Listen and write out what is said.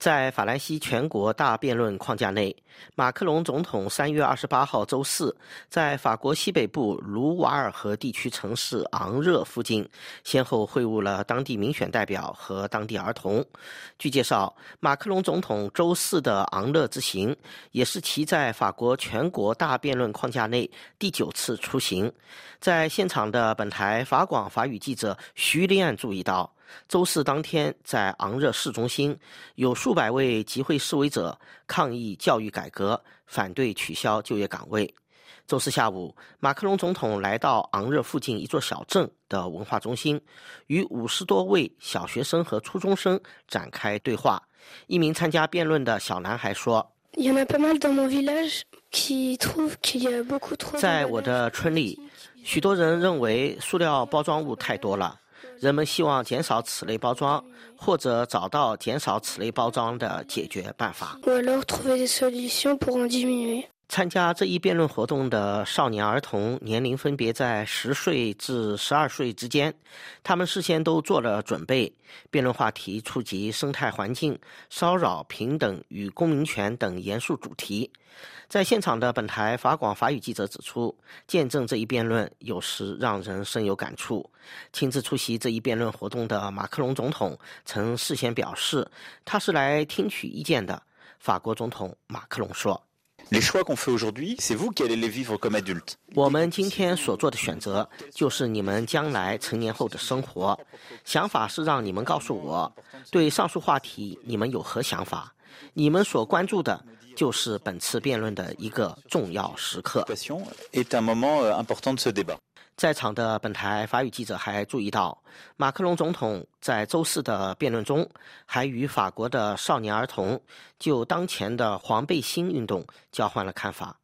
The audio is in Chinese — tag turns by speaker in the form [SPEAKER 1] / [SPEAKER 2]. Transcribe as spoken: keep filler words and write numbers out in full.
[SPEAKER 1] 在法兰西全国大辩论框架内，马克龙总统三月二十八号周四在法国西北部卢瓦尔河地区城市昂热附近，先后会晤了当地民选代表和当地儿童。据介绍，马克龙总统周四的昂热之行，也是其在法国全国大辩论框架内第九次出行。在现场的本台法广法语记者徐立安注意到，周四当天，在昂热市中心，有数百位集会示威者抗议教育改革，反对取消就业岗位。周四下午，马克龙总统来到昂热附近一座小镇的文化中心，与五十多位小学生和初中生展开对话。一名参加辩论的小男孩说：在我的村里，许多人认为塑料包装物太多了，人们希望减少此类包装，或者找到减少此类包装的解决办法。参加这一辩论活动的少年儿童年龄分别在十岁至十二岁之间，他们事先都做了准备。辩论话题触及生态环境、骚扰、平等与公民权等严肃主题。在现场的本台法广法语记者指出，见证这一辩论有时让人深有感触。亲自出席这一辩论活动的马克龙总统曾事先表示，他是来听取意见的。法国总统马克龙说：我们今天所做的选择，就是你们将来成年后的生活。想法是让你们告诉我，对上述话题你们有何想法？你们所关注的就是本次辩论的一个重要时刻。在场的本台法语记者还注意到，马克龙总统在周四的辩论中，还与法国的少年儿童就当前的黄背心运动交换了看法。